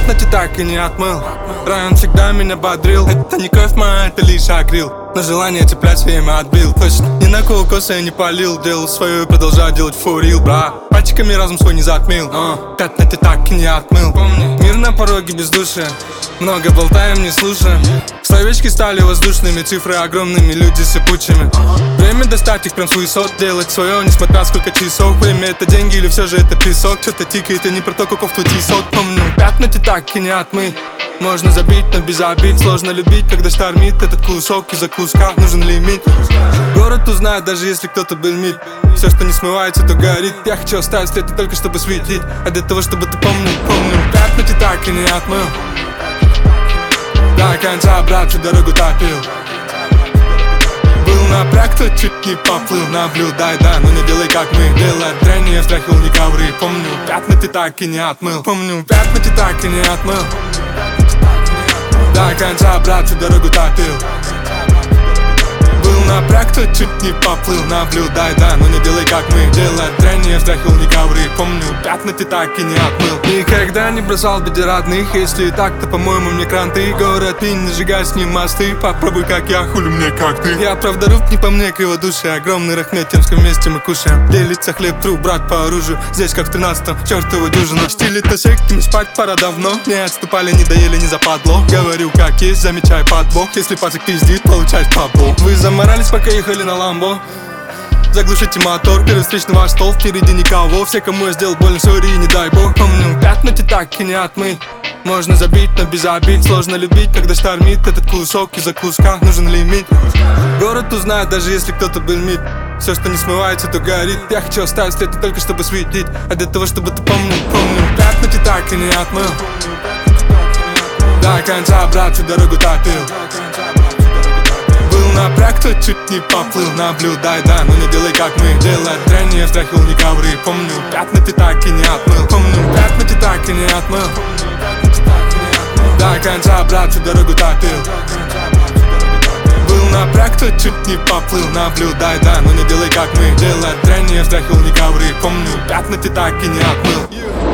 пятна ты так и не отмыл. Район всегда меня бодрил. Это не кровь моя, это лишь акрил. Но желание цеплять время отбил. Точно, ни на кого коса я не полил. Делал свое и продолжаю делать фурил, бра. Пальчиками разум свой не затмил. Пятна ты так и не отмыл. Мир на пороге бездушия. Много болтаем, не слушаем. Словечки стали воздушными, цифры огромными, люди сыпучими. Время достать их прям с высот, делать свое, несмотря сколько часов. Время это деньги или все же это песок? Что-то тикает и не про то, каков твой тисок. Помню, пятна ты так и не отмый. Можно забить, но без обид. Сложно любить, когда штормит этот кусок. Из-за куска нужен лимит. Город узнает, даже если кто-то бельмит. Все, что не смывается, то горит. Я хочу оставить след только чтобы светить. А для того, чтобы ты помнил. Пятна ты так и не отмыл. До конца, брат, всю дорогу топил. Был напряг, кто чуть не поплыл. Наблюдай, да, но не делай как мы. Делай дрянь, я страхил не ковры. Помню, пятна ты так и не отмыл. Помню, пятна ты так и не отмыл. До конца, брат, всю дорогу топил. Был напряг, кто чуть не поплыл. Наблюдай, да, но не делай как мы. Делай дрянь, я страхил не ковры. Помню, пятна ты так и не отмыл. Никогда не бросал беде родных. Если так, то, по-моему, мне кранты. Город и не сжигай с ним мосты. Попробуй как я, хули мне как ты. Я правда руб, не по мне, криво души. Огромный рахмет, темском вместе мы кушаем. Делится хлеб, тру, брат по оружию. Здесь как в 13-м, чертова дюжина. Стиль-то сектами, спать пора давно. Не отступали, не доели, не западло. Говорю как есть, замечай подбог. Если пацак пиздит, получай папу. Вы заморались, пока ехали на ламбо. Заглушите мотор, первый встречный ваш стол. Впереди никого, все, кому я сделал больно, сори, не дай бог. Помню, пятна ты так и не отмый. Можно забить, но без обид. Сложно любить, когда штормит этот кусок. Из-за куска нужен лимит. Город узнает, даже если кто-то бельмит. Все, что не смывается, то горит. Я хочу оставить след только чтобы светить. А для того, чтобы ты помнил. Пятна ты так и не отмыл. До конца, брат, всю дорогу топил. Был напряг, кто чуть не поплыл. Наблюдай, да, но не делай как мы. Делай дрянь, я страхил не ковры. Помню, пятна ты так и не отмыл. Помню, пятна ты так и не отмыл. До конца, брат, всю дорогу топил. Был напряг, кто чуть не поплыл. Наблюдай, да, но не делай как мы. Делай дрянь, я страхил не ковры. Помню, пятна ты так и не отмыл.